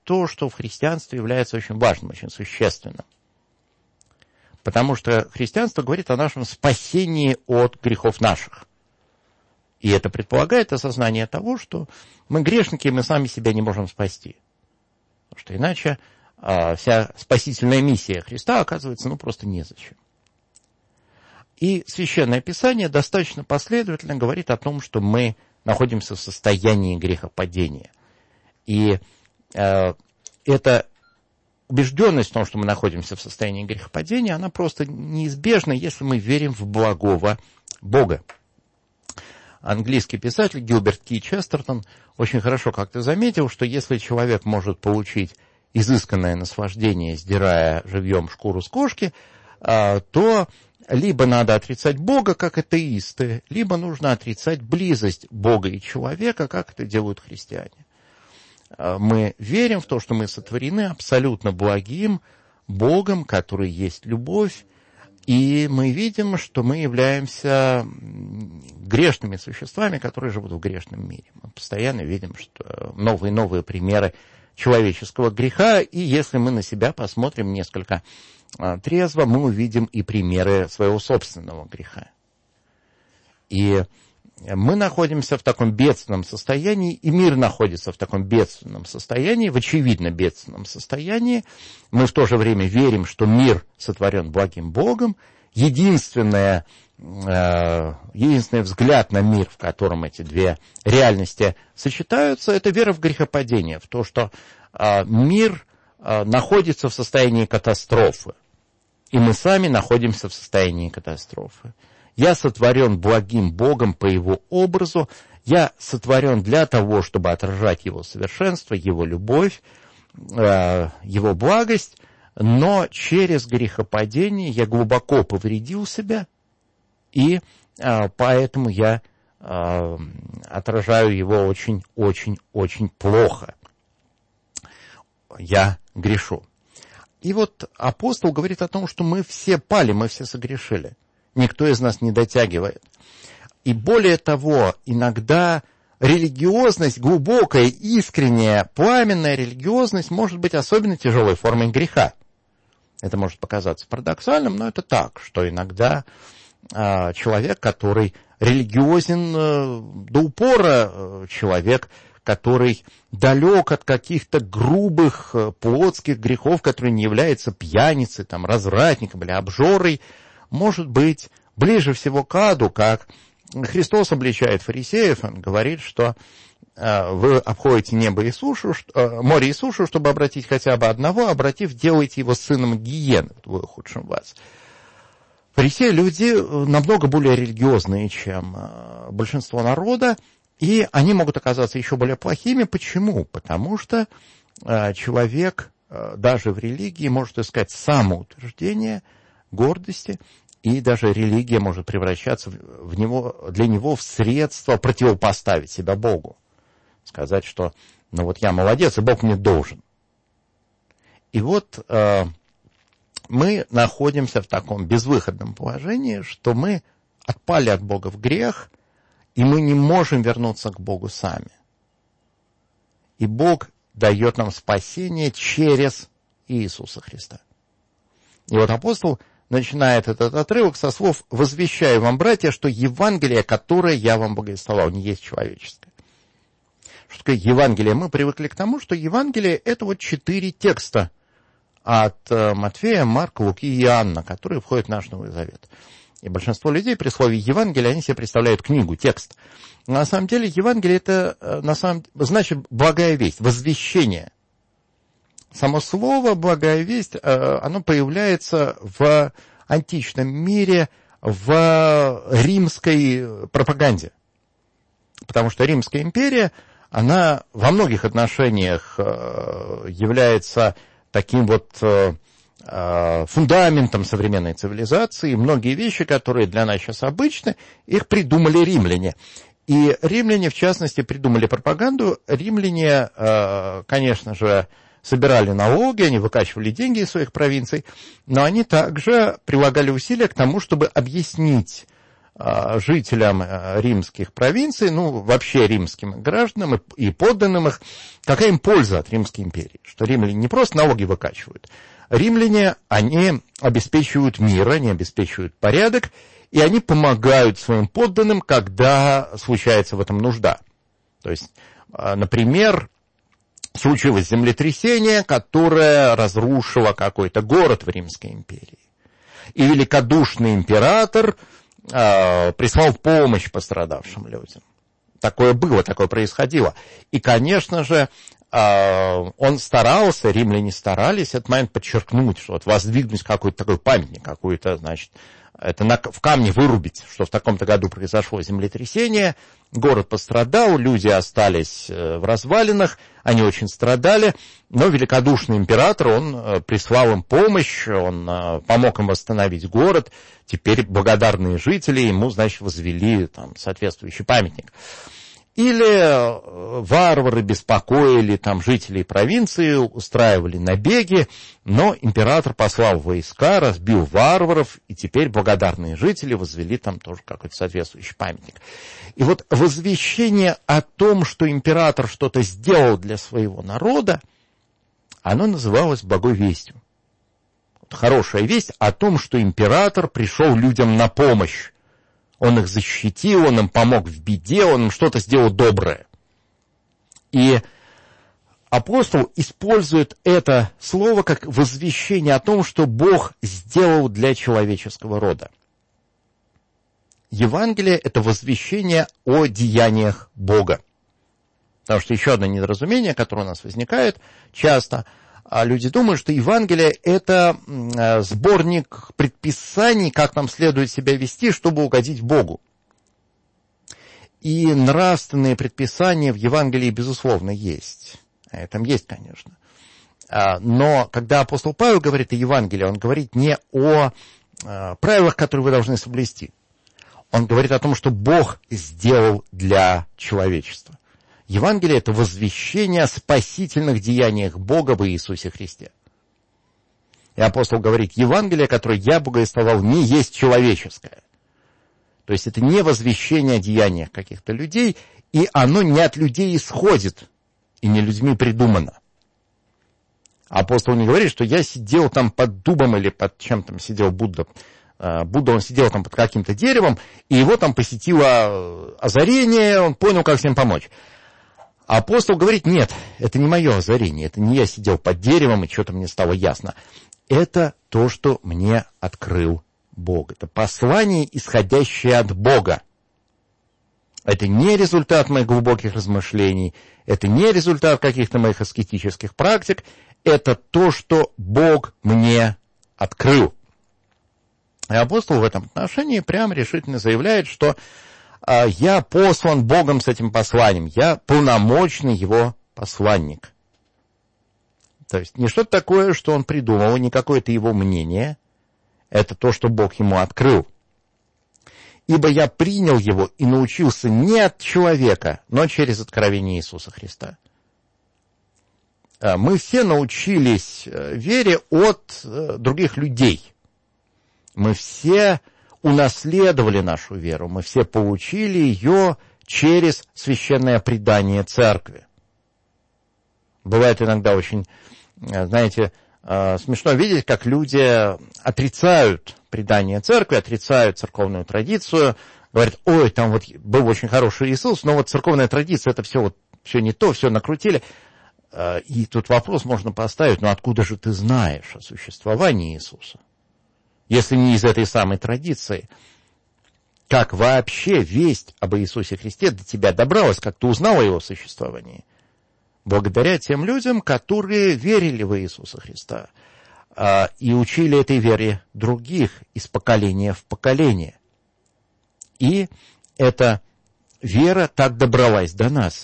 то, что в христианстве является очень важным, очень существенным. Потому что христианство говорит о нашем спасении от грехов наших. И это предполагает осознание того, что мы грешники, и мы сами себя не можем спасти. Потому что иначе вся спасительная миссия Христа оказывается просто незачем. И Священное Писание достаточно последовательно говорит о том, что мы находимся в состоянии грехопадения. И эта убежденность в том, что мы находимся в состоянии грехопадения, она просто неизбежна, если мы верим в благого Бога. Английский писатель Гилберт Ки Честертон очень хорошо как-то заметил, что если человек может получить изысканное наслаждение, сдирая живьем шкуру с кошки, то либо надо отрицать Бога, как атеисты, либо нужно отрицать близость Бога и человека, как это делают христиане. Мы верим в то, что мы сотворены абсолютно благим Богом, который есть любовь, и мы видим, что мы являемся грешными существами, которые живут в грешном мире. Мы постоянно видим, что новые и новые примеры человеческого греха, и если мы на себя посмотрим несколько трезво, мы увидим и примеры своего собственного греха. И мы находимся в таком бедственном состоянии, и мир находится в таком бедственном состоянии, в очевидно бедственном состоянии. Мы в то же время верим, что мир сотворен благим Богом. Единственный взгляд на мир, в котором эти две реальности сочетаются, это вера в грехопадение, в то, что мир находится в состоянии катастрофы, и мы сами находимся в состоянии катастрофы. Я сотворен благим Богом по Его образу, я сотворен для того, чтобы отражать Его совершенство, Его любовь, Его благость, но через грехопадение я глубоко повредил себя, и поэтому я отражаю Его очень-очень-очень плохо. Я грешу. И вот апостол говорит о том, что мы все пали, мы все согрешили. Никто из нас не дотягивает. И более того, иногда религиозность, глубокая, искренняя, пламенная религиозность может быть особенно тяжелой формой греха. Это может показаться парадоксальным, но это так, что иногда человек, который религиозен до упора, человек, который далек от каких-то грубых плотских грехов, который не является пьяницей, развратником или обжорой, может быть ближе всего к аду, как Христос обличает фарисеев. Он говорит, что вы обходите небо и сушу, море и сушу, чтобы обратить хотя бы одного, обратив, делаете его сыном гиены, двое худшим вас. Фарисеи — люди намного более религиозные, чем большинство народа, и они могут оказаться еще более плохими. Почему? Потому что человек даже в религии может искать самоутверждение, гордости, и даже религия может превращаться для него в средство противопоставить себя Богу. Сказать, что я молодец, и Бог мне должен. И вот мы находимся в таком безвыходном положении, что мы отпали от Бога в грех, и мы не можем вернуться к Богу сами. И Бог дает нам спасение через Иисуса Христа. И вот апостол начинает этот отрывок со слов: «Возвещаю вам, братья, что Евангелие, которое я вам благовествовал, не есть человеческое». Что такое Евангелие? Мы привыкли к тому, что Евангелие — это 4 текста от Матфея, Марка, Луки и Иоанна, которые входят в наш Новый Завет. И большинство людей при слове Евангелие, они себе представляют книгу, текст. На самом деле Евангелие — это значит благая весть, возвещение. Само слово «благая весть», оно появляется в античном мире в римской пропаганде. Потому что Римская империя, она во многих отношениях является таким фундаментом современной цивилизации. Многие вещи, которые для нас сейчас обычны, их придумали римляне. И римляне, в частности, придумали пропаганду. Римляне, конечно же, собирали налоги, они выкачивали деньги из своих провинций, но они также прилагали усилия к тому, чтобы объяснить жителям римских провинций, вообще римским гражданам и подданным их, какая им польза от Римской империи. Что римляне не просто налоги выкачивают. Римляне, они обеспечивают мир, они обеспечивают порядок, и они помогают своим подданным, когда случается в этом нужда. То есть, например, случилось землетрясение, которое разрушило какой-то город в Римской империи. И великодушный император прислал помощь пострадавшим людям. Такое было, такое происходило. И, конечно же, он старался, римляне старались этот момент подчеркнуть, что вот воздвигнуть какой-то такой памятник, какой-то, значит, это в камне вырубить, что в таком-то году произошло землетрясение, город пострадал, люди остались в развалинах, они очень страдали, но великодушный император, он прислал им помощь, он помог им восстановить город, теперь благодарные жители ему, значит, возвели там соответствующий памятник. Или варвары беспокоили там жителей провинции, устраивали набеги, но император послал войска, разбил варваров, и теперь благодарные жители возвели там тоже какой-то соответствующий памятник. И вот возвещение о том, что император что-то сделал для своего народа, оно называлось благой вестью. Вот хорошая весть о том, что император пришел людям на помощь. Он их защитил, он им помог в беде, он им что-то сделал доброе. И апостол использует это слово как возвещение о том, что Бог сделал для человеческого рода. Евангелие – это возвещение о деяниях Бога. Потому что еще одно недоразумение, которое у нас возникает часто – люди думают, что Евангелие – это сборник предписаний, как нам следует себя вести, чтобы угодить Богу. И нравственные предписания в Евангелии, безусловно, есть. Там есть, конечно. Но когда апостол Павел говорит о Евангелии, он говорит не о правилах, которые вы должны соблюсти. Он говорит о том, что Бог сделал для человечества. Евангелие – это возвещение о спасительных деяниях Бога в Иисусе Христе. И апостол говорит, Евангелие, которое я богословил, не есть человеческое. То есть это не возвещение о деяниях каких-то людей, и оно не от людей исходит, и не людьми придумано. Апостол не говорит, что я сидел там под дубом или под чем там сидел Будда. Будда, он сидел там под каким-то деревом, и его там посетило озарение, он понял, как всем помочь. Апостол говорит, нет, это не мое озарение, это не я сидел под деревом, и что-то мне стало ясно. Это то, что мне открыл Бог. Это послание, исходящее от Бога. Это не результат моих глубоких размышлений, это не результат каких-то моих аскетических практик, это то, что Бог мне открыл. И апостол в этом отношении прямо решительно заявляет, что я послан Богом с этим посланием, я полномочный его посланник. То есть не что-то такое, что он придумал, не какое-то его мнение, это то, что Бог ему открыл. Ибо я принял его и научился не от человека, но через откровение Иисуса Христа. Мы все научились вере от других людей. Мы все унаследовали нашу веру, мы все получили ее через священное предание церкви. Бывает иногда очень, знаете, смешно видеть, как люди отрицают предание церкви, отрицают церковную традицию, говорят, ой, там вот был очень хороший Иисус, но вот церковная традиция, это все не то, все накрутили. И тут вопрос можно поставить, откуда же ты знаешь о существовании Иисуса? Если не из этой самой традиции, как вообще весть об Иисусе Христе до тебя добралась, как ты узнал о его существовании? Благодаря тем людям, которые верили в Иисуса Христа и учили этой вере других из поколения в поколение. И эта вера так добралась до нас.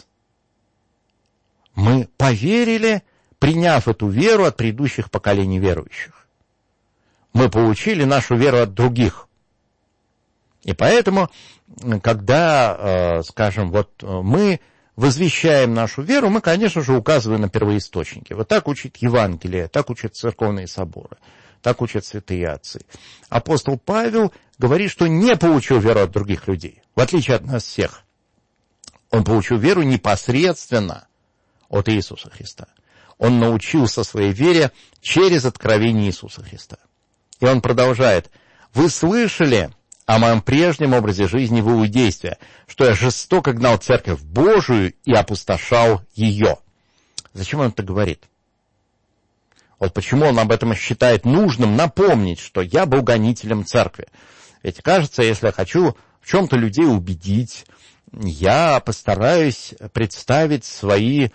Мы поверили, приняв эту веру от предыдущих поколений верующих. Мы получили нашу веру от других. И поэтому, когда, скажем, мы возвещаем нашу веру, мы, конечно же, указываем на первоисточники. Вот так учит Евангелие, так учат церковные соборы, Так учат святые отцы. Апостол Павел говорит, что не получил веру от других людей, в отличие от нас всех. Он получил веру непосредственно от Иисуса Христа. Он научился своей вере через откровение Иисуса Христа. И он продолжает. «Вы слышали о моем прежнем образе жизни в иудействе, что я жестоко гнал церковь Божию и опустошал ее». Зачем он это говорит? Вот почему он об этом считает нужным напомнить, что я был гонителем церкви. Ведь кажется, если я хочу в чем-то людей убедить, я постараюсь представить свои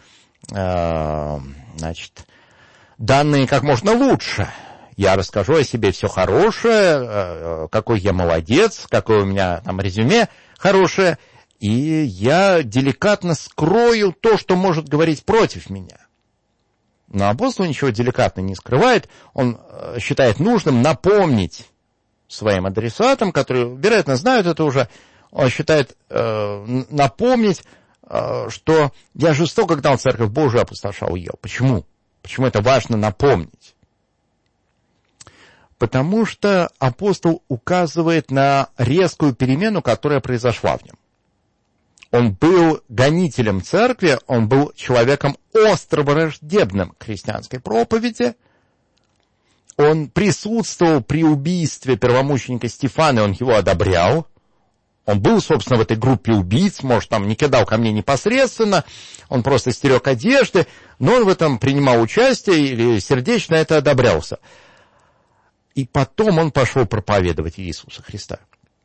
данные как можно лучше. Я расскажу о себе все хорошее, какой я молодец, какое у меня там резюме хорошее, и я деликатно скрою то, что может говорить против меня. Но апостол ничего деликатно не скрывает, он считает нужным напомнить своим адресатам, которые, вероятно, знают это уже, он считает напомнить, что я жестоко гнал церковь Божию и опустошал ее. Почему? Почему это важно напомнить? Потому что апостол указывает на резкую перемену, которая произошла в нем. Он был гонителем церкви, он был человеком остро враждебным к христианской проповеди. Он присутствовал при убийстве первомученика Стефана, и он его одобрял. Он был, собственно, в этой группе убийц, может, там не кидал камней непосредственно, он просто стерег одежды, но он в этом принимал участие или сердечно это одобрялся. И потом он пошел проповедовать Иисуса Христа.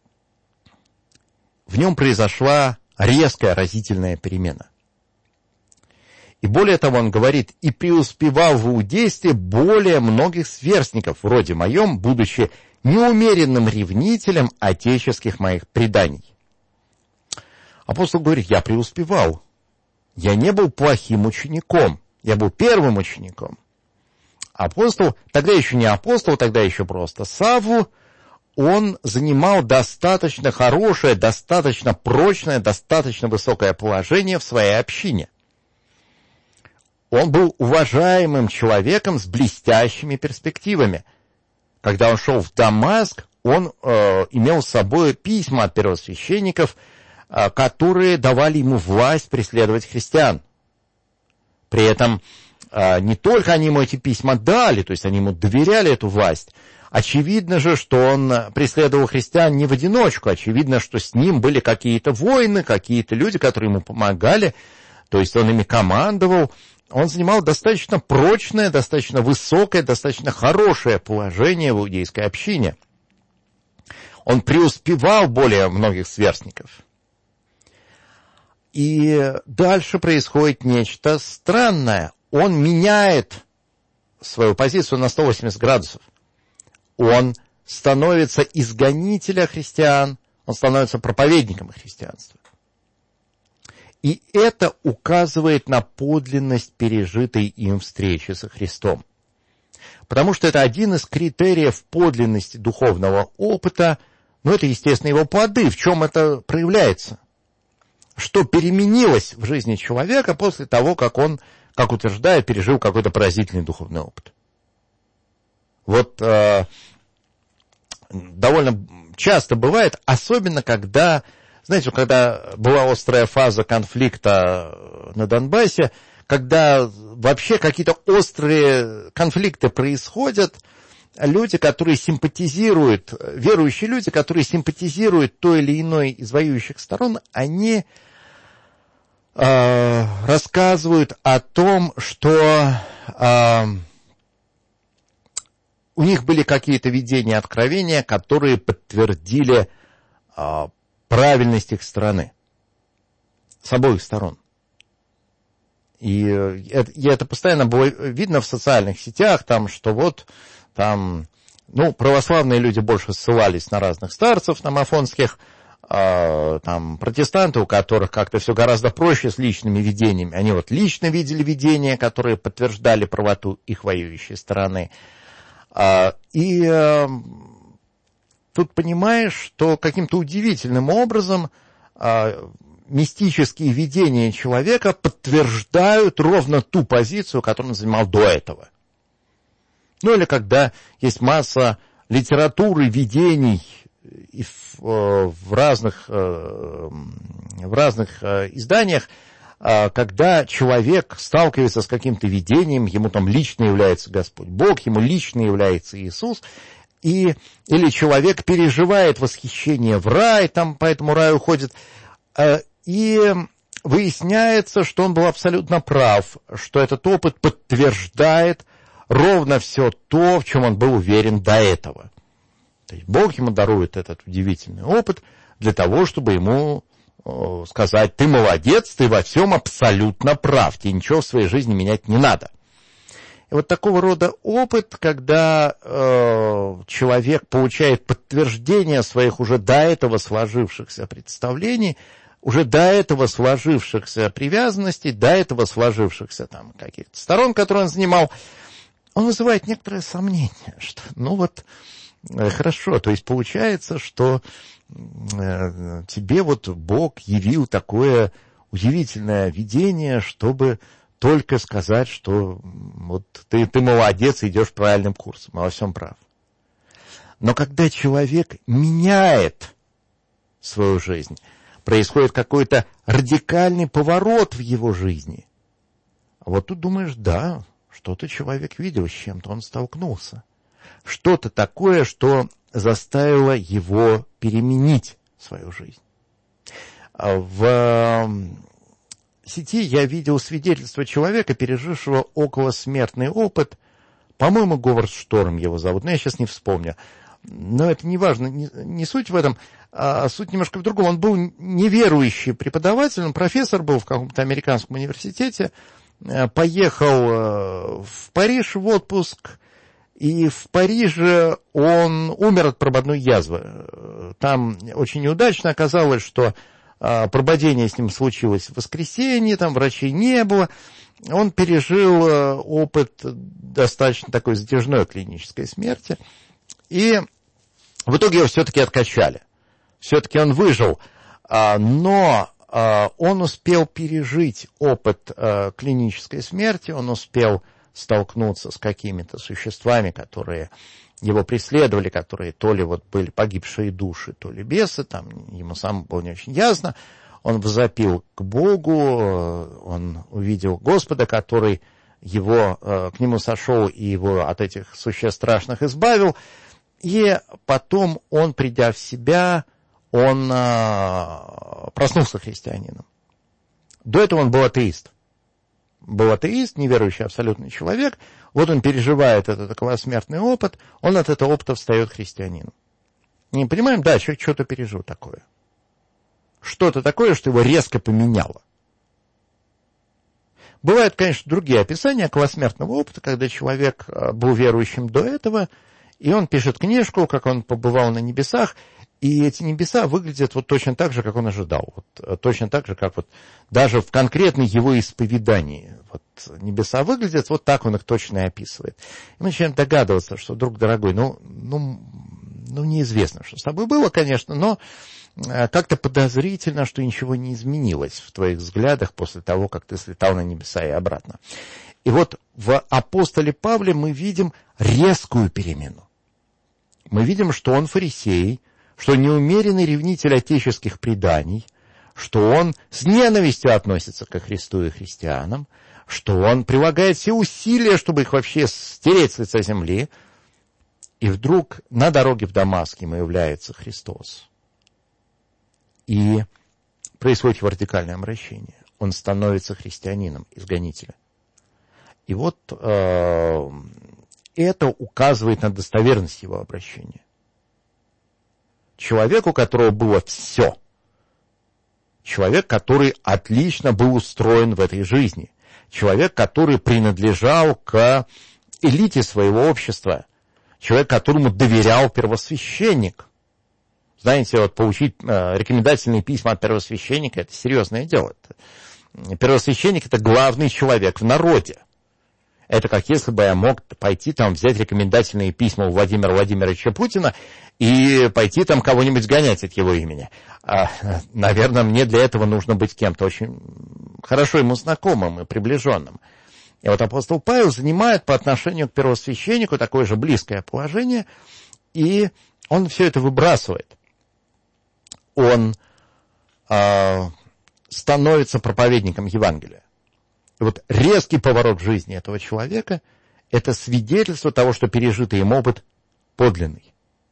В нем произошла резкая, разительная перемена. И более того, он говорит, и преуспевал в иудействе более многих сверстников, вроде моем, будучи неумеренным ревнителем отеческих моих преданий. Апостол говорит, я преуспевал. Я не был плохим учеником, я был первым учеником. Апостол, тогда еще не апостол, тогда еще просто Савву, он занимал достаточно хорошее, достаточно прочное, достаточно высокое положение в своей общине. Он был уважаемым человеком с блестящими перспективами. Когда он шел в Дамаск, он имел с собой письма от первосвященников, которые давали ему власть преследовать христиан. При этом не только они ему эти письма дали, то есть они ему доверяли эту власть. Очевидно же, что он преследовал христиан не в одиночку. Очевидно, что с ним были какие-то воины, какие-то люди, которые ему помогали. То есть он ими командовал. Он занимал достаточно прочное, достаточно высокое, достаточно хорошее положение в иудейской общине. Он преуспевал более многих сверстников. И дальше происходит нечто странное. Он меняет свою позицию на 180 градусов. Он становится из гонителя христиан, он становится проповедником христианства. И это указывает на подлинность пережитой им встречи со Христом. Потому что это один из критериев подлинности духовного опыта, но это, естественно, его плоды. В чем это проявляется? Что переменилось в жизни человека после того, как он, как утверждает, пережил какой-то поразительный духовный опыт. Вот довольно часто бывает, особенно когда, знаете, когда была острая фаза конфликта на Донбассе, когда вообще какие-то острые конфликты происходят, люди, которые симпатизируют, верующие люди, которые симпатизируют той или иной из воюющих сторон, они рассказывают о том, что у них были какие-то видения, откровения, которые подтвердили правильность их страны с обоих сторон. И это постоянно было видно в социальных сетях, там, что вот там, православные люди больше ссылались на разных старцев там афонских, там протестанты, у которых как-то все гораздо проще с личными видениями. Они вот лично видели видения, которые подтверждали правоту их воюющей стороны. И тут понимаешь, что каким-то удивительным образом мистические видения человека подтверждают ровно ту позицию, которую он занимал до этого. Ну или когда есть масса литературы, видений в разных изданиях, когда человек сталкивается с каким-то видением, ему там лично является Господь Бог, ему лично является Иисус, или человек переживает восхищение в рай, там по этому раю ходит, и выясняется, что он был абсолютно прав, что этот опыт подтверждает ровно все то, в чем он был уверен до этого. То есть Бог ему дарует этот удивительный опыт для того, чтобы ему сказать: ты молодец, ты во всем абсолютно прав, тебе ничего в своей жизни менять не надо. И вот такого рода опыт, когда человек получает подтверждение своих уже до этого сложившихся представлений, уже до этого сложившихся привязанностей, до этого сложившихся там каких-то сторон, которые он занимал, он вызывает некоторое сомнение, что хорошо, то есть получается, что тебе вот Бог явил такое удивительное видение, чтобы только сказать, что вот ты молодец, идешь правильным курсом, а во всем прав. Но когда человек меняет свою жизнь, происходит какой-то радикальный поворот в его жизни, вот тут думаешь, да, что-то человек видел, с чем-то он столкнулся. Что-то такое, что заставило его переменить свою жизнь. В сети я видел свидетельство человека, пережившего околосмертный опыт. По-моему, Говард Шторм его зовут, но я сейчас не вспомню. Но это не важно, не суть в этом, а суть немножко в другом. Он был неверующий преподаватель, он профессор был в каком-то американском университете, поехал в Париж в отпуск, и в Париже он умер от прободной язвы. Там очень неудачно оказалось, что прободение с ним случилось в воскресенье, там врачей не было. Он пережил опыт достаточно такой затяжной клинической смерти. И в итоге его все-таки откачали. Все-таки он выжил. Но он успел пережить опыт клинической смерти, он успел столкнуться с какими-то существами, которые его преследовали, которые то ли вот были погибшие души, то ли бесы, там ему самому было не очень ясно. Он возопил к Богу, он увидел Господа, который к нему сошел и его от этих существ страшных избавил. И потом он, придя в себя, он проснулся христианином. До этого он был атеист. Был атеист, неверующий абсолютный человек. Вот он переживает этот околосмертный опыт, он от этого опыта встает христианином. Не понимаем? Да, человек что-то пережил такое. Что-то такое, что его резко поменяло. Бывают, конечно, другие описания околосмертного опыта, когда человек был верующим до этого, и он пишет книжку, как он побывал на небесах, и эти небеса выглядят вот точно так же, как он ожидал. Вот, точно так же, как вот даже в конкретной его исповедании. Вот небеса выглядят, вот так он их точно и описывает. И мы начинаем догадываться, что, друг дорогой, неизвестно, что с тобой было, конечно, но как-то подозрительно, что ничего не изменилось в твоих взглядах после того, как ты слетал на небеса и обратно. И вот в апостоле Павле мы видим резкую перемену. Мы видим, что он фарисей, что неумеренный ревнитель отеческих преданий, что он с ненавистью относится ко Христу и христианам, что он прилагает все усилия, чтобы их вообще стереть с лица земли. И вдруг на дороге в Дамаск ему является Христос. И происходит его радикальное обращение. Он становится христианином, изгонителем. И вот это указывает на достоверность его обращения. Человек, у которого было все. Человек, который отлично был устроен в этой жизни. Человек, который принадлежал к элите своего общества. Человек, которому доверял первосвященник. Знаете, вот получить рекомендательные письма от первосвященника – это серьезное дело. Первосвященник – это главный человек в народе. Это как если бы я мог пойти там взять рекомендательные письма у Владимира Владимировича Путина и пойти там кого-нибудь гонять от его имени. Наверное, мне для этого нужно быть кем-то очень хорошо ему знакомым и приближенным. И вот апостол Павел занимает по отношению к первосвященнику такое же близкое положение, и он все это выбрасывает. Он становится проповедником Евангелия. И вот резкий поворот в жизни этого человека – это свидетельство того, что пережитый им опыт подлинный.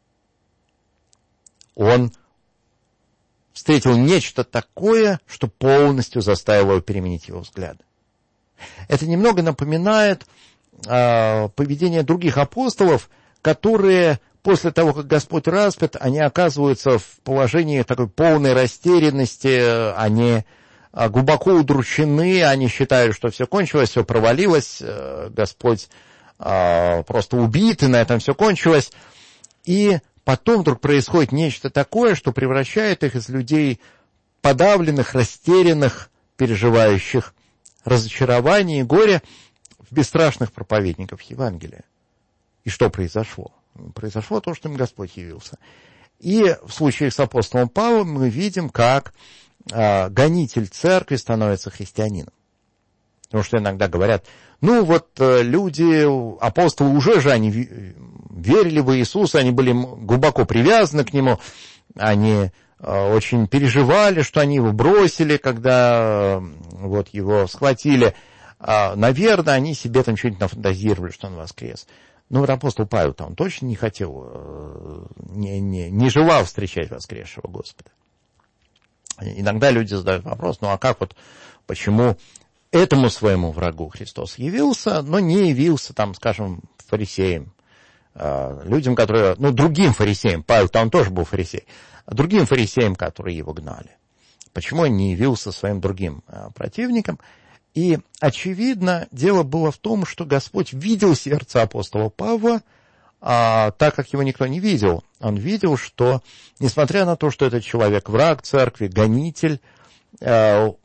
Он встретил нечто такое, что полностью заставило его переменить его взгляды. Это немного напоминает поведение других апостолов, которые после того, как Господь распят, они оказываются в положении такой полной растерянности, они глубоко удручены, они считают, что все кончилось, все провалилось, Господь просто убит, и на этом все кончилось. И потом вдруг происходит нечто такое, что превращает их из людей подавленных, растерянных, переживающих разочарование и горе в бесстрашных проповедников Евангелия. И что произошло? Произошло то, что им Господь явился. И в случае с апостолом Павлом мы видим, как гонитель церкви становится христианином. Потому что иногда говорят, люди, апостолы, уже же они верили в Иисуса, они были глубоко привязаны к Нему, они очень переживали, что они его бросили, когда его схватили. Наверное, они себе там что-нибудь нафантазировали, что он воскрес. Но вот апостол Павел-то он точно не хотел, не желал встречать воскресшего Господа. Иногда люди задают вопрос, почему этому своему врагу Христос явился, но не явился, фарисеям, людям, которые, другим фарисеям, Павел-то он тоже был фарисей, другим фарисеям, которые его гнали. Почему он не явился своим другим противникам? И, очевидно, дело было в том, что Господь видел сердце апостола Павла, так как его никто не видел. Он видел, что, несмотря на то, что этот человек враг церкви, гонитель, он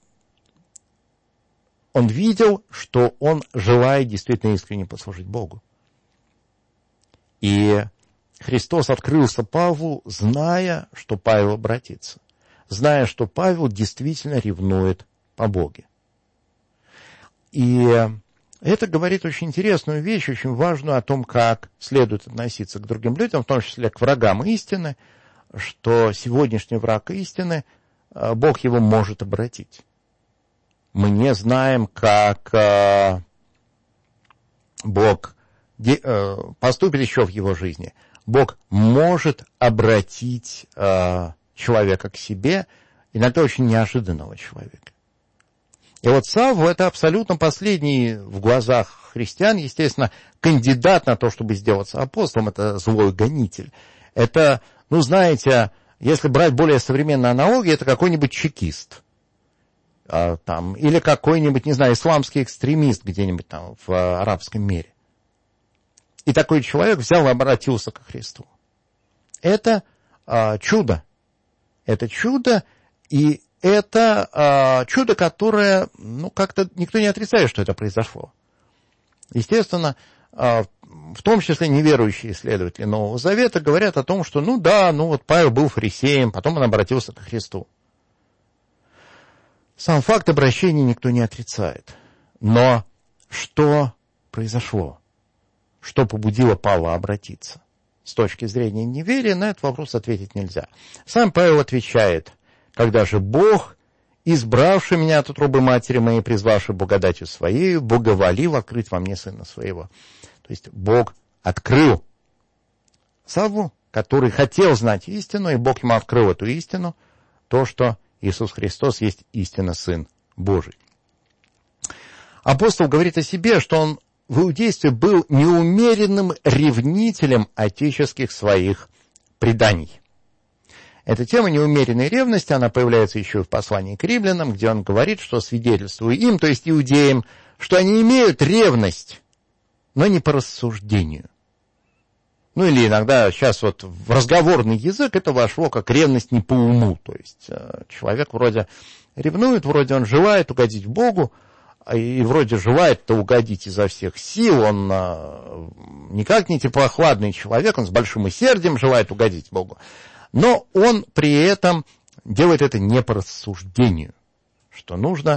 видел, что он желает действительно искренне послужить Богу. И Христос открылся Павлу, зная, что Павел обратится, зная, что Павел действительно ревнует по Боге. И это говорит очень интересную вещь, очень важную о том, как следует относиться к другим людям, в том числе к врагам истины, что сегодняшний враг истины, Бог его может обратить. Мы не знаем, как Бог поступит еще в его жизни. Бог может обратить человека к себе, иногда очень неожиданного человека. И вот Савва — это абсолютно последний в глазах христиан, естественно, кандидат на то, чтобы сделаться апостолом. Это злой гонитель. Это, знаете, если брать более современные аналогии, это какой-нибудь чекист. Или какой-нибудь, исламский экстремист где-нибудь там в арабском мире. И такой человек взял и обратился ко Христу. Это чудо. Это чудо, и это чудо, которое, как-то никто не отрицает, что это произошло. Естественно, в том числе неверующие исследователи Нового Завета говорят о том, что, Павел был фарисеем, потом он обратился к Христу. Сам факт обращения никто не отрицает. Но что произошло? Что побудило Павла обратиться? С точки зрения неверия на этот вопрос ответить нельзя. Сам Павел отвечает: «Когда же Бог, избравший меня от утробы матери моей, призвавший благодатью Своею, благоволил открыть во мне Сына Своего». То есть Бог открыл Савву, который хотел знать истину, и Бог ему открыл эту истину, то, что Иисус Христос есть истинно Сын Божий. Апостол говорит о себе, что он в иудействе был неумеренным ревнителем отеческих своих преданий. Эта тема неумеренной ревности, она появляется еще в послании к римлянам, где он говорит, что свидетельствуя им, то есть иудеям, что они имеют ревность, но не по рассуждению. Или иногда сейчас в разговорный язык это вошло как ревность не по уму. То есть человек вроде ревнует, вроде он желает угодить Богу, и вроде желает-то угодить изо всех сил, он никак не теплохладный человек, он с большим усердием желает угодить Богу. Но он при этом делает это не по рассуждению, что нужно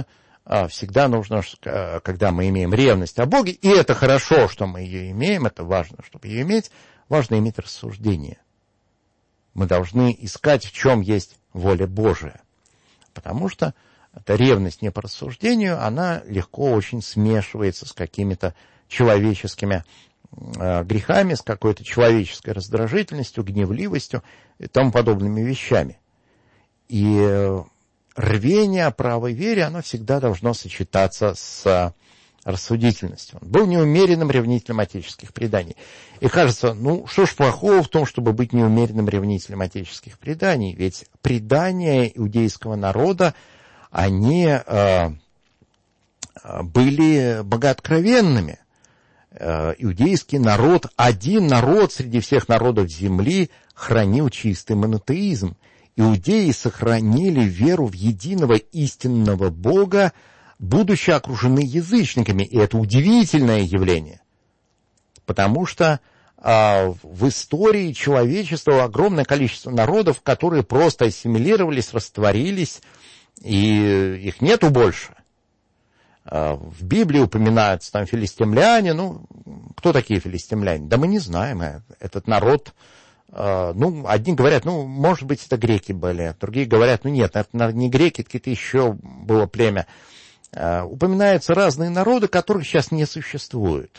всегда нужно, когда мы имеем ревность о Боге, и это хорошо, что мы ее имеем, это важно, чтобы ее иметь, важно иметь рассуждение. Мы должны искать, в чем есть воля Божия. Потому что эта ревность не по рассуждению, она легко очень смешивается с какими-то человеческими грехами, с какой-то человеческой раздражительностью, гневливостью и тому подобными вещами. И рвение о правой вере, оно всегда должно сочетаться с рассудительностью. Он был неумеренным ревнителем отеческих преданий. И кажется, что ж плохого в том, чтобы быть неумеренным ревнителем отеческих преданий? Ведь предания иудейского народа, они были богооткровенными. Иудейский народ, один народ среди всех народов земли, хранил чистый монотеизм. Иудеи сохранили веру в единого истинного Бога, будучи окружены язычниками. И это удивительное явление. Потому что в истории человечества огромное количество народов, которые просто ассимилировались, растворились, и их нету больше. В Библии упоминаются там филистимляне. Кто такие филистимляне? Да мы не знаем. Этот народ, одни говорят, может быть, это греки были. Другие говорят, нет, это не греки, это какие-то еще было племя. Упоминаются разные народы, которых сейчас не существует.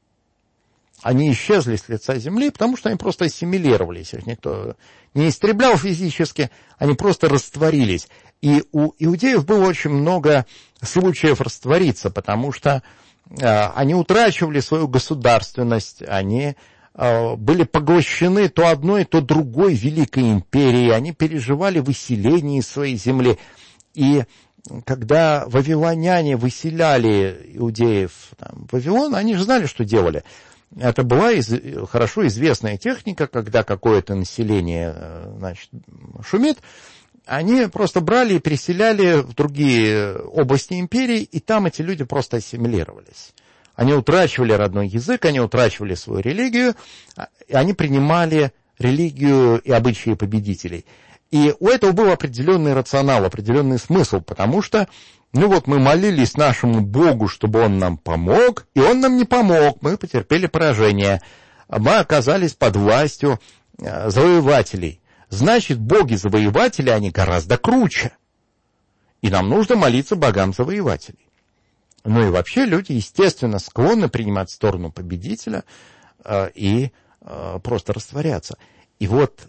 Они исчезли с лица земли, потому что они просто ассимилировались. Их никто не истреблял физически, они просто растворились. И у иудеев было очень много случаев раствориться, потому что они утрачивали свою государственность, они были поглощены то одной, то другой великой империей, они переживали выселение из своей земли. И когда вавилоняне выселяли иудеев в Вавилон, они же знали, что делали. Это была хорошо известная техника, когда какое-то население, шумит, они просто брали и переселяли в другие области империи, и там эти люди просто ассимилировались. Они утрачивали родной язык, они утрачивали свою религию, и они принимали религию и обычаи победителей. И у этого был определенный рационал, определенный смысл, потому что, мы молились нашему Богу, чтобы Он нам помог, и Он нам не помог, мы потерпели поражение. Мы оказались под властью завоевателей. Значит, боги-завоеватели, они гораздо круче. И нам нужно молиться богам-завоевателей. И вообще люди, естественно, склонны принимать сторону победителя и просто растворяться. И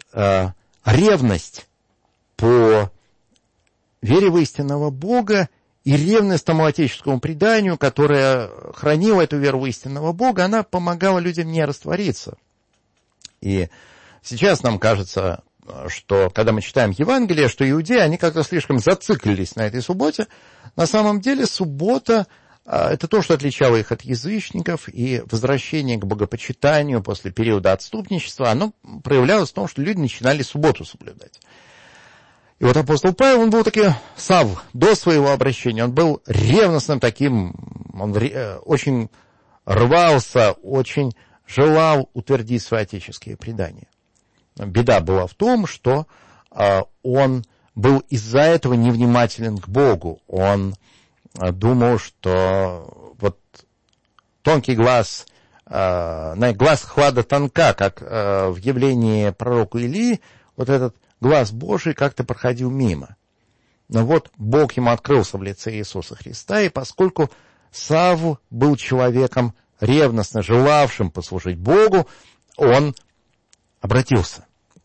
ревность по вере в истинного Бога и ревность тому отеческому преданию, которое хранило эту веру в истинного Бога, она помогала людям не раствориться. И сейчас нам кажется, что когда мы читаем Евангелие, что иудеи, они как-то слишком зациклились на этой субботе. На самом деле суббота – это то, что отличало их от язычников, и возвращение к богопочитанию после периода отступничества, оно проявлялось в том, что люди начинали субботу соблюдать. И апостол Павел, он был таки Савл до своего обращения, он был ревностным таким, он очень рвался, очень желал утвердить свои отеческие предания. Беда была в том, что он был из-за этого невнимателен к Богу. Он думал, что тонкий глаз, глаз хлада тонка, как в явлении пророка Илии, этот глаз Божий как-то проходил мимо. Но Бог ему открылся в лице Иисуса Христа, и поскольку Савл был человеком ревностно желавшим послужить Богу, он обратился.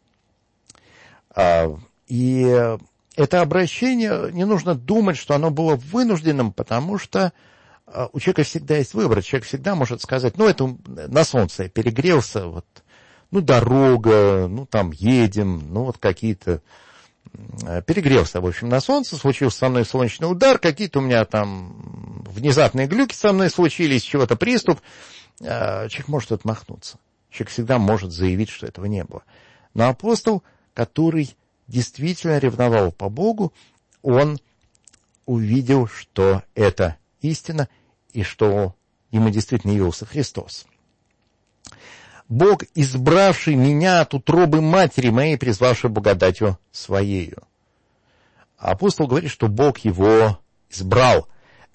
И это обращение, не нужно думать, что оно было вынужденным, потому что у человека всегда есть выбор. Человек всегда может сказать, это на солнце я перегрелся, дорога, едем, какие-то... Перегрелся, в общем, на солнце, случился со мной солнечный удар, какие-то у меня там внезапные глюки со мной случились, чего-то приступ. Человек может отмахнуться. Человек всегда может заявить, что этого не было. Но апостол, который действительно ревновал по Богу, он увидел, что это истина, и что ему действительно явился Христос. Бог, избравший меня от утробы матери моей, призвавший благодатью своею. Апостол говорит, что Бог его избрал.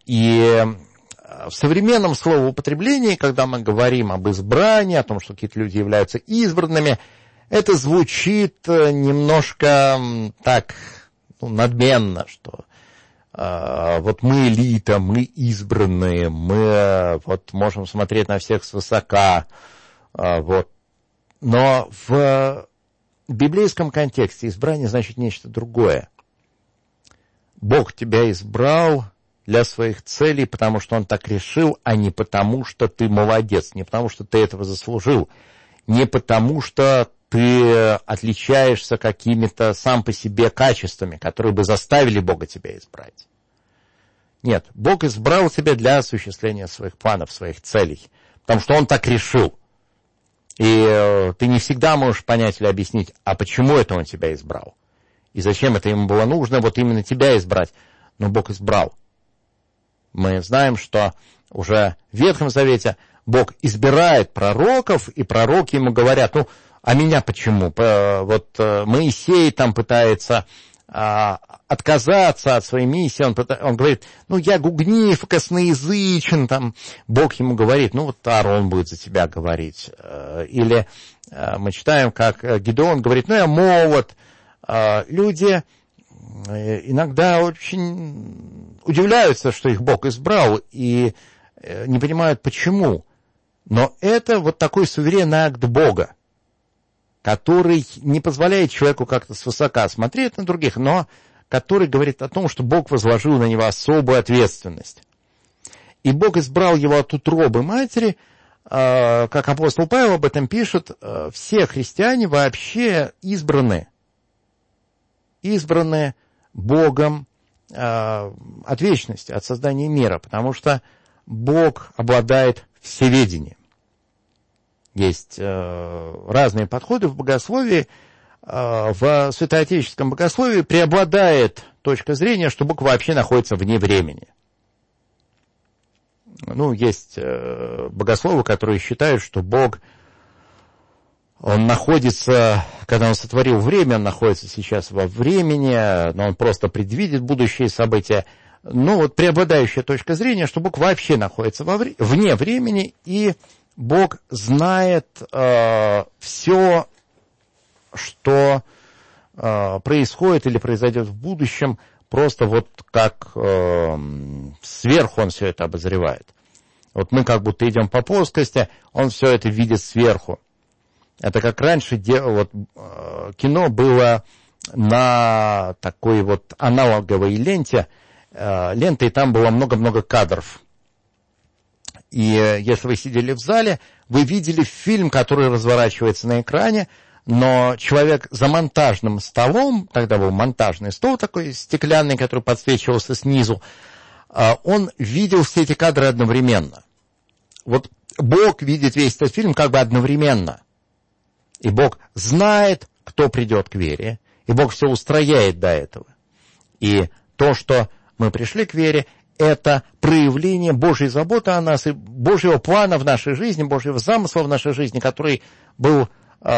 И в современном словоупотреблении, когда мы говорим об избрании, о том, что какие-то люди являются избранными, это звучит немножко так надменно, что вот мы элита, мы избранные, мы вот можем смотреть на всех свысока. Вот. Но в библейском контексте избрание значит нечто другое. Бог тебя избрал для своих целей, потому что Он так решил, а не потому, что ты молодец, не потому, что ты этого заслужил, не потому, что ты отличаешься какими-то сам по себе качествами, которые бы заставили Бога тебя избрать. Нет, Бог избрал тебя для осуществления своих планов, своих целей, потому что Он так решил. И ты не всегда можешь понять или объяснить, а почему это Он тебя избрал, и зачем это Ему было нужно, вот именно тебя избрать. Но Бог избрал. Мы знаем, что уже в Ветхом Завете Бог избирает пророков, и пророки Ему говорят, а меня почему? Вот Моисей там пытается отказаться от своей миссии, он говорит, я гугнив, косноязычен, там Бог ему говорит, вот Аарон будет за тебя говорить. Или мы читаем, как Гидеон говорит, я молод. Люди иногда очень удивляются, что их Бог избрал, и не понимают, почему. Но это вот такой суверенный акт Бога, который не позволяет человеку как-то свысока смотреть на других, но который говорит о том, что Бог возложил на него особую ответственность. И Бог избрал его от утробы матери, как апостол Павел об этом пишет, все христиане вообще избраны Богом от вечности, от создания мира, потому что Бог обладает всеведением. Есть разные подходы в богословии. В святоотеческом богословии преобладает точка зрения, что Бог вообще находится вне времени. Есть богословы, которые считают, что Бог, Он находится, когда Он сотворил время, Он находится сейчас во времени, но Он просто предвидит будущие события. Преобладающая точка зрения, что Бог вообще находится вне времени, и Бог знает все, что происходит или произойдет в будущем, просто вот как сверху Он все это обозревает. Вот мы как будто идем по плоскости, Он все это видит сверху. Это как раньше кино было на такой вот аналоговой ленте, и там было много-много кадров. И если вы сидели в зале, вы видели фильм, который разворачивается на экране, но человек за монтажным столом, тогда был монтажный стол такой стеклянный, который подсвечивался снизу, он видел все эти кадры одновременно. Вот Бог видит весь этот фильм как бы одновременно. И Бог знает, кто придет к вере, и Бог все устрояет до этого. И то, что мы пришли к вере, это проявление Божьей заботы о нас и Божьего плана в нашей жизни, Божьего замысла в нашей жизни, который был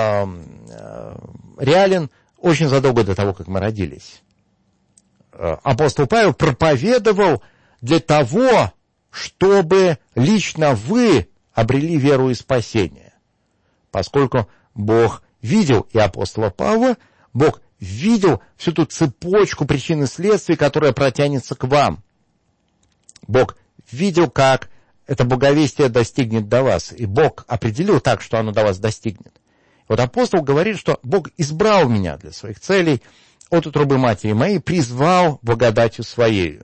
реален очень задолго до того, как мы родились. Апостол Павел проповедовал для того, чтобы лично вы обрели веру и спасение. Поскольку Бог видел и апостола Павла, Бог видел всю ту цепочку причин и следствий, которая протянется к вам. Бог видел, как это благовестие достигнет до вас, и Бог определил так, что оно до вас достигнет. Вот апостол говорит, что Бог избрал меня для своих целей от утробы матери моей, призвал благодатью своею.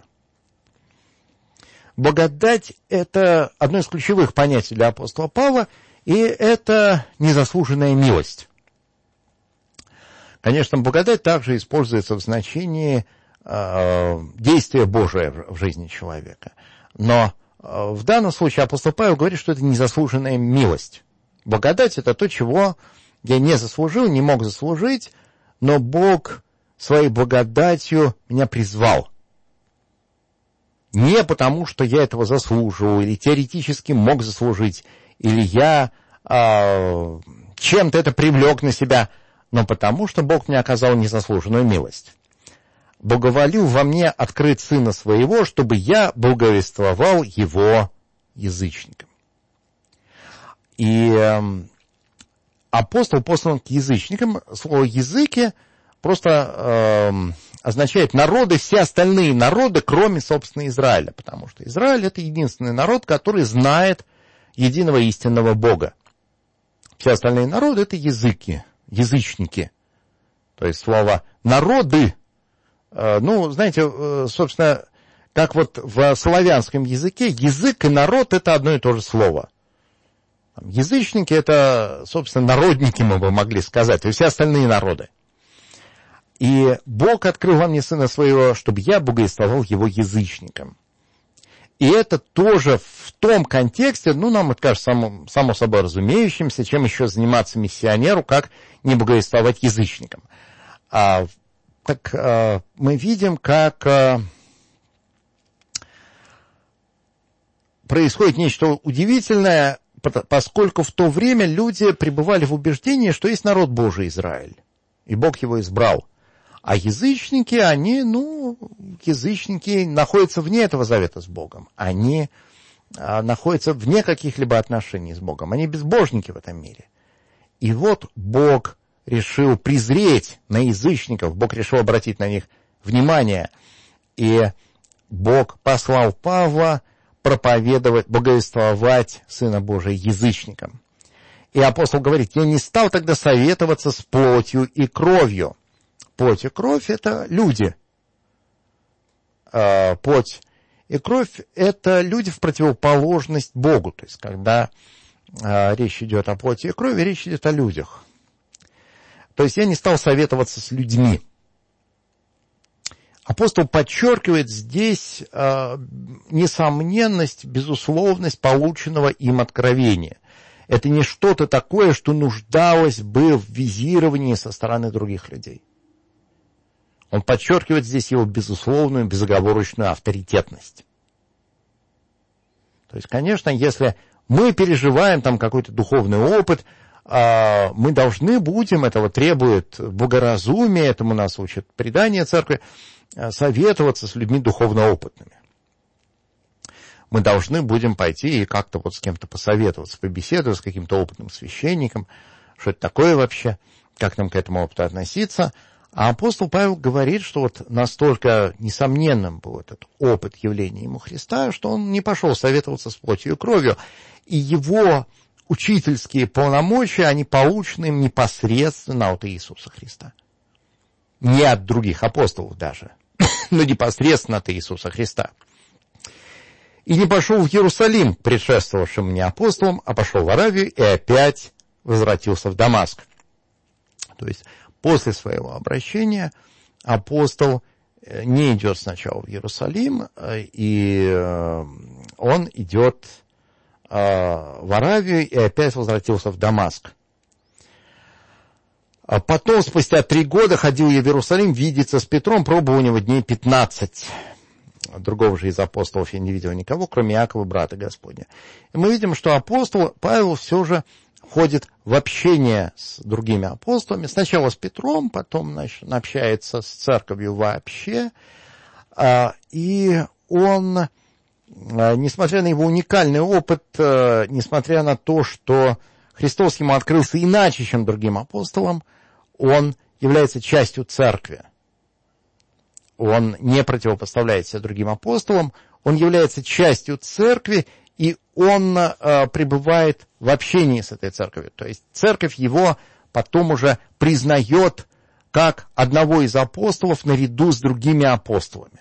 Благодать – это одно из ключевых понятий для апостола Павла, и это незаслуженная милость. Конечно, благодать также используется в значении действия Божия в жизни человека. Но в данном случае апостол Павел говорит, что это незаслуженная милость. Благодать – это то, чего я не заслужил, не мог заслужить, но Бог своей благодатью меня призвал. Не потому, что я этого заслуживал, или теоретически мог заслужить, или я чем-то это привлек на себя, но потому, что Бог мне оказал незаслуженную милость. благоволил во мне открыть Сына Своего, чтобы я благовествовал Его язычникам». И апостол послан к язычникам. Слово «языки» просто означает народы, все остальные народы, кроме, собственно, Израиля. Потому что Израиль — это единственный народ, который знает единого истинного Бога. Все остальные народы — это язычники. То есть слово «народы», знаете, собственно, как вот в славянском языке, язык и народ — это одно и то же слово. Язычники — это, собственно, народники, мы бы могли сказать, то есть все остальные народы. И Бог открыл во мне Сына Своего, чтобы я благовествовал Его язычникам. И это тоже в том контексте, нам это кажется само собой разумеющимся, чем еще заниматься миссионеру, как не благовествовать язычникам. Так мы видим, как происходит нечто удивительное, поскольку в то время люди пребывали в убеждении, что есть народ Божий Израиль, и Бог его избрал. А язычники, язычники находятся вне этого завета с Богом. Они находятся вне каких-либо отношений с Богом. Они безбожники в этом мире. И вот Бог решил презреть на язычников, Бог решил обратить на них внимание. И Бог послал Павла проповедовать, благовествовать Сына Божия язычникам. И апостол говорит: «Я не стал тогда советоваться с плотью и кровью». Плоть и кровь — это люди. Плоть и кровь — это люди в противоположность Богу. То есть, когда речь идет о плоти и крови, речь идет о людях. То есть, я не стал советоваться с людьми. Апостол подчеркивает здесь несомненность, безусловность полученного им откровения. Это не что-то такое, что нуждалось бы в визировании со стороны других людей. Он подчеркивает здесь его безусловную, безоговорочную авторитетность. То есть, конечно, если мы переживаем там какой-то духовный опыт, мы должны будем, этого требует богоразумие, этому нас учат предания церкви, советоваться с людьми духовно опытными. Мы должны будем пойти и как-то вот с кем-то посоветоваться, побеседовать с каким-то опытным священником, что это такое вообще, как нам к этому опыту относиться. А апостол Павел говорит, что вот настолько несомненным был этот опыт явления ему Христа, что он не пошел советоваться с плотью и кровью. И его учительские полномочия, они получены им непосредственно от Иисуса Христа. Не от других апостолов даже, но непосредственно от Иисуса Христа. «И не пошел в Иерусалим, предшествовавшим мне апостолом, а пошел в Аравию и опять возвратился в Дамаск». То есть после своего обращения апостол не идет сначала в Иерусалим, и он идет в Аравию и опять возвратился в Дамаск. А потом, спустя 3 года, ходил я в Иерусалим видеться с Петром, пробовал у него дней 15. Другого же из апостолов я не видел никого, кроме Иакова, брата Господня. И мы видим, что апостол Павел все же входит в общение с другими апостолами. Сначала с Петром, потом общается с церковью вообще. И он, несмотря на его уникальный опыт, несмотря на то, что Христос ему открылся иначе, чем другим апостолам, он является частью церкви. Он не противопоставляет себя другим апостолам, он является частью церкви, и он пребывает в общении с этой церковью. То есть церковь его потом уже признает как одного из апостолов наряду с другими апостолами.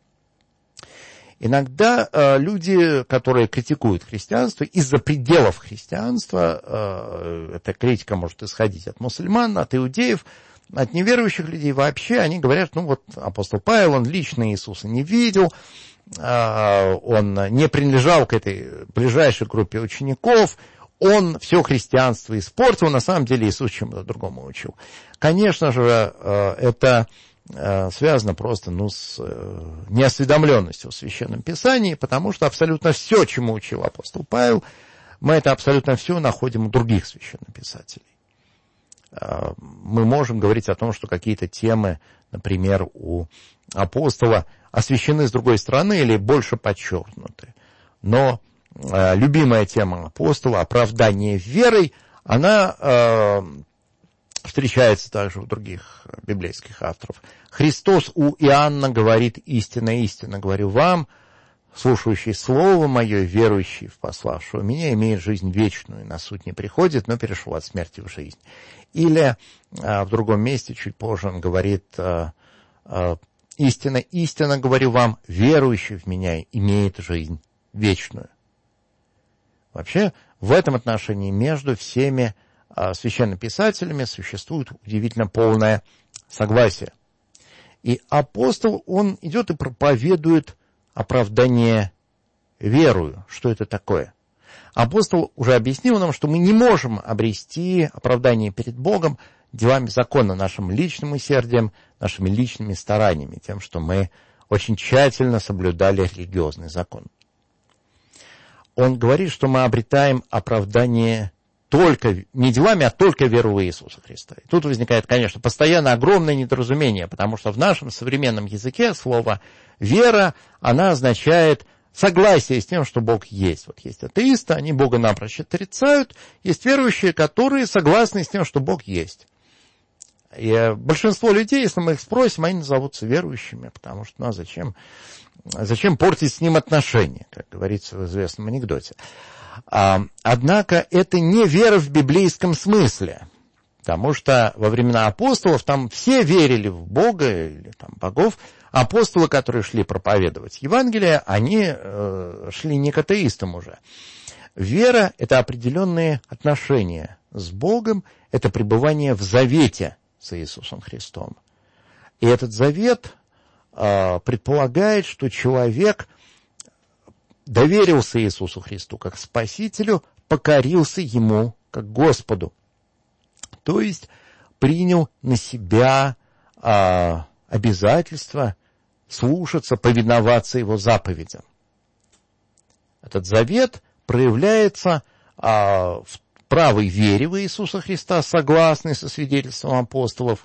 Иногда люди, которые критикуют христианство, из-за пределов христианства, эта критика может исходить от мусульман, от иудеев, от неверующих людей вообще, они говорят, апостол Павел, он лично Иисуса не видел, он не принадлежал к этой ближайшей группе учеников, он все христианство испортил, на самом деле Иисус чему-то другому учил. Конечно же, это связано просто с неосведомленностью в Священном Писании, потому что абсолютно все, чему учил апостол Павел, мы это абсолютно все находим у других священнописателей. мы можем говорить о том, что какие-то темы, например, у апостола освещены с другой стороны или больше подчеркнуты. Но любимая тема апостола, оправдание верой, она встречается также у других библейских авторов. Христос у Иоанна говорит: истинно, истинно говорю вам, слушающий слово мое, верующий в пославшего меня, имеет жизнь вечную, на суд не приходит, но перешел от смерти в жизнь. Или в другом месте, чуть позже, он говорит: истинно, истинно говорю вам, верующий в меня имеет жизнь вечную. Вообще, в этом отношении между всеми священнописателями существует удивительно полное согласие. И апостол, он идет и проповедует оправдание верою. Что это такое? Апостол уже объяснил нам, что мы не можем обрести оправдание перед Богом делами закона, нашим личным усердием, нашими личными стараниями, тем, что мы очень тщательно соблюдали религиозный закон. Он говорит, что мы обретаем оправдание только, не делами, а только веру в Иисуса Христа. И тут возникает, конечно, постоянно огромное недоразумение, потому что в нашем современном языке слово «вера», она означает согласие с тем, что Бог есть. Вот есть атеисты, они Бога напрочь отрицают, есть верующие, которые согласны с тем, что Бог есть. И большинство людей, если мы их спросим, они назовутся верующими, потому что, ну а зачем портить с ним отношения, как говорится в известном анекдоте. Однако это не вера в библейском смысле, потому что во времена апостолов там все верили в Бога или там богов. Апостолы, которые шли проповедовать Евангелие, они шли не к атеистам уже. Вера – это определенные отношения с Богом, это пребывание в завете с Иисусом Христом. И этот завет предполагает, что человек доверился Иисусу Христу как Спасителю, покорился Ему как Господу. То есть принял на себя обязательство слушаться, повиноваться Его заповедям. Этот завет проявляется в правой вере в Иисуса Христа, согласной со свидетельством апостолов,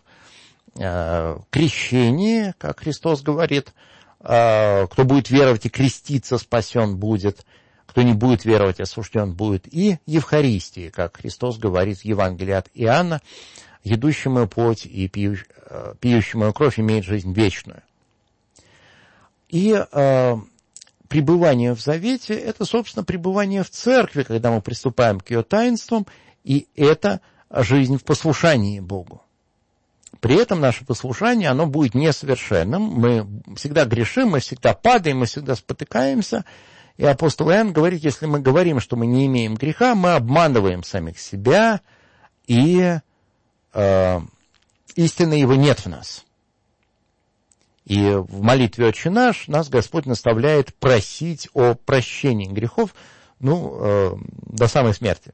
крещение, как Христос говорит, кто будет веровать и креститься, спасен будет, кто не будет веровать, осужден будет, и Евхаристии, как Христос говорит в Евангелии от Иоанна: едущий мою плоть и пьющий мою кровь имеет жизнь вечную. И пребывание в завете – это, собственно, пребывание в церкви, когда мы приступаем к ее таинствам, и это жизнь в послушании Богу. При этом наше послушание, оно будет несовершенным. Мы всегда грешим, мы всегда падаем, мы всегда спотыкаемся. И апостол Иоанн говорит, если мы говорим, что мы не имеем греха, мы обманываем самих себя, и истины его нет в нас. И в молитве «Отче наш» нас Господь наставляет просить о прощении грехов, до самой смерти.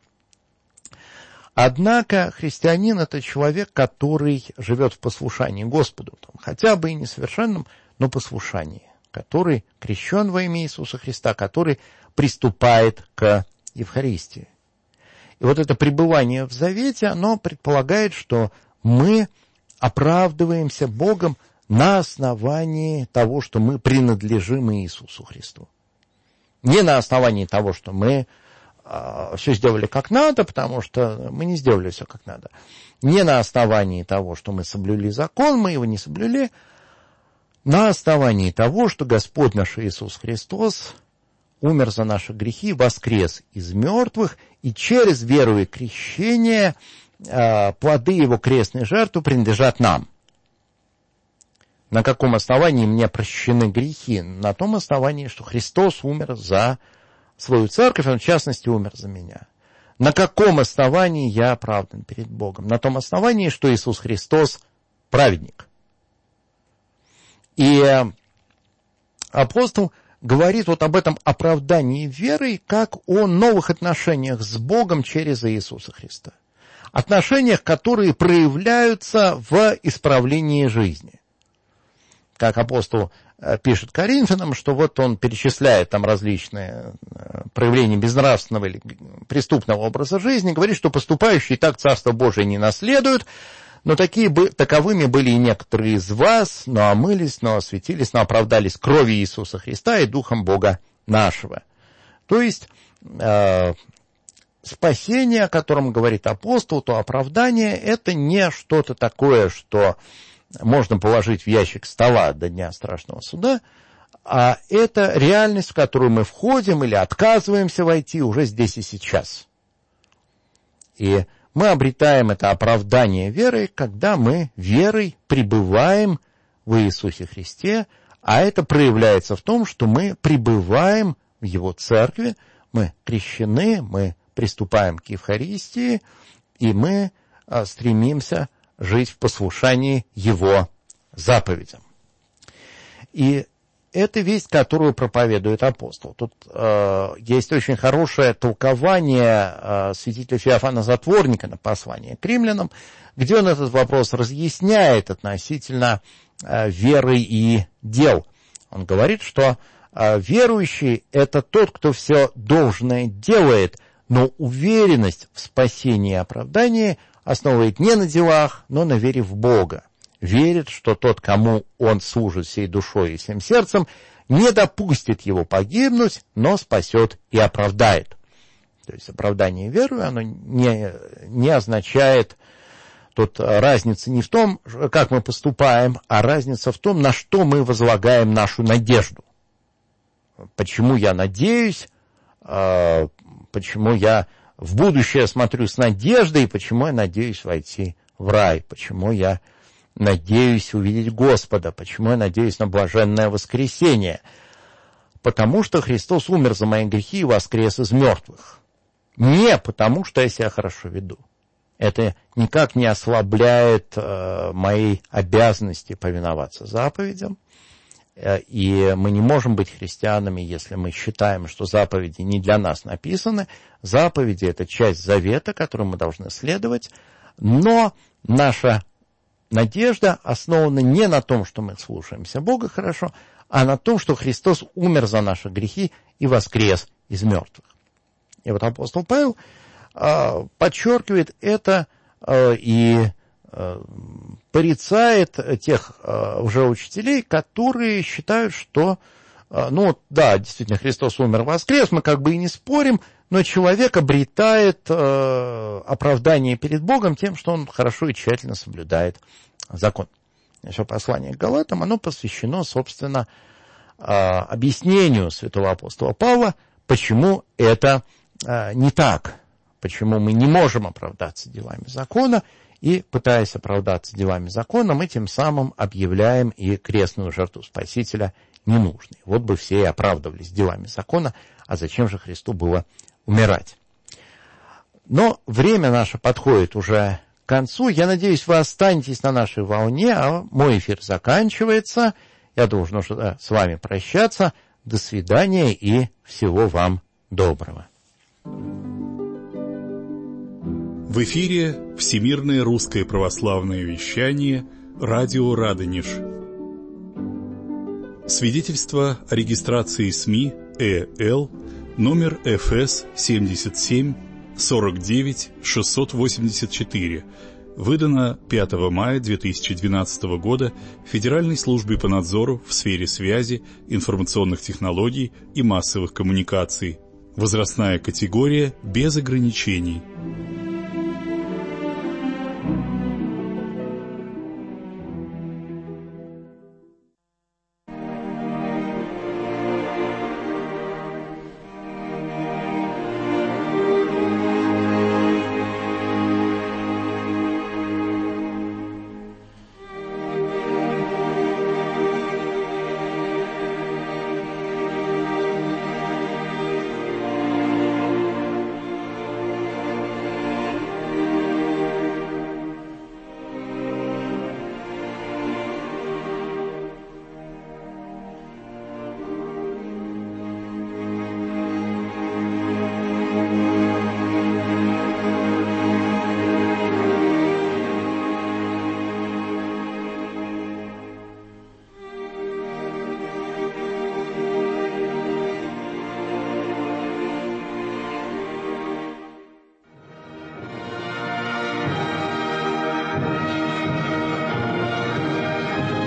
Однако христианин – это человек, который живет в послушании Господу, хотя бы и несовершенном, но послушании, который крещен во имя Иисуса Христа, который приступает к Евхаристии. И вот это пребывание в завете, оно предполагает, что мы оправдываемся Богом на основании того, что мы принадлежим Иисусу Христу. Не на основании того, что мы все сделали как надо, потому что мы не сделали все как надо. Не на основании того, что мы соблюли закон, мы его не соблюли. На основании того, что Господь наш Иисус Христос умер за наши грехи, воскрес из мертвых, и через веру и крещение плоды Его крестной жертвы принадлежат нам. На каком основании мне прощены грехи? На том основании, что Христос умер за свою церковь, он в частности умер за меня. На каком основании я оправдан перед Богом? На том основании, что Иисус Христос праведник. И апостол говорит вот об этом оправдании верой, как о новых отношениях с Богом через Иисуса Христа. Отношениях, которые проявляются в исправлении жизни. Как апостол пишет Коринфянам, что вот он перечисляет там различные проявления безнравственного или преступного образа жизни, говорит, что поступающие так Царство Божие не наследуют, но таковыми были и некоторые из вас, но омылись, но осветились, но оправдались кровью Иисуса Христа и Духом Бога нашего. То есть спасение, о котором говорит апостол, то оправдание, это не что-то такое, что можно положить в ящик стола до дня страшного суда, а это реальность, в которую мы входим или отказываемся войти уже здесь и сейчас. И мы обретаем это оправдание верой, когда мы верой пребываем в Иисусе Христе, а это проявляется в том, что мы пребываем в Его Церкви, мы крещены, мы приступаем к Евхаристии, и мы стремимся жить в послушании Его заповедям. И это весть, которую проповедует апостол. Тут есть очень хорошее толкование святителя Феофана Затворника на послание к римлянам, где он этот вопрос разъясняет относительно веры и дел. Он говорит, что верующий – это тот, кто все должное делает, но уверенность в спасении и оправдании основывает не на делах, но на вере в Бога. Верит, что тот, кому он служит всей душой и всем сердцем, не допустит его погибнуть, но спасет и оправдает. То есть оправдание верою, оно не означает, тут разница не в том, как мы поступаем, а разница в том, на что мы возлагаем нашу надежду. Почему я надеюсь, почему я в будущее смотрю с надеждой, почему я надеюсь войти в рай, почему я надеюсь увидеть Господа, почему я надеюсь на блаженное воскресение. Потому что Христос умер за мои грехи и воскрес из мертвых. Не потому, что я себя хорошо веду. Это никак не ослабляет моей обязанности повиноваться заповедям. И мы не можем быть христианами, если мы считаем, что заповеди не для нас написаны. Заповеди – это часть завета, которую мы должны следовать. Но наша надежда основана не на том, что мы слушаемся Бога хорошо, а на том, что Христос умер за наши грехи и воскрес из мертвых. И вот апостол Павел подчеркивает это и порицает тех лжеучителей, которые считают, что, действительно, Христос умер, воскрес, мы как бы и не спорим, но человек обретает оправдание перед Богом тем, что он хорошо и тщательно соблюдает закон. Все послание к Галатам, оно посвящено, собственно, объяснению святого апостола Павла, почему это не так, почему мы не можем оправдаться делами закона, и, пытаясь оправдаться делами закона, мы тем самым объявляем и крестную жертву Спасителя ненужной. Вот бы все и оправдывались делами закона, а зачем же Христу было умирать? Но время наше подходит уже к концу. Я надеюсь, вы останетесь на нашей волне, а мой эфир заканчивается. Я должен уже с вами прощаться. До свидания и всего вам доброго. В эфире Всемирное русское православное вещание, радио Радонеж. Свидетельство о регистрации СМИ ЭЛ, номер ФС 77 49 684, выдано 5 мая 2012 года Федеральной службой по надзору в сфере связи, информационных технологий и массовых коммуникаций. Возрастная категория без ограничений.